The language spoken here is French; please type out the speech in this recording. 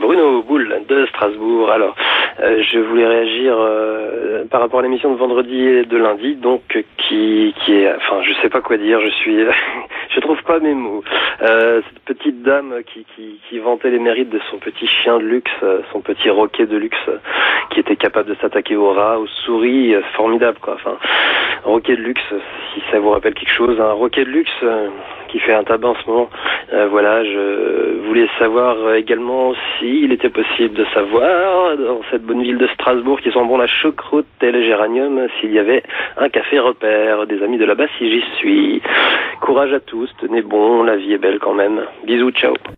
Bruno Boule de Strasbourg. Alors, je voulais réagir par rapport à l'émission de vendredi et de lundi, donc qui est, enfin, je sais pas quoi dire. Je trouve pas mes mots. Cette petite dame qui vantait les mérites de son petit chien de luxe, son petit roquet de luxe, qui était capable de s'attaquer aux rats, aux souris, formidable quoi. Enfin, roquet de luxe, si ça vous rappelle quelque chose, un roquet de luxe qui fait un tabac en ce moment. Voilà, je voulais savoir également s'il était possible de savoir, dans cette bonne ville de Strasbourg qui sent bon la choucroute et le géranium, s'il y avait un café repère. Des amis de là-bas si j'y suis. Courage à tous, tenez bon, la vie est belle quand même. Bisous, ciao.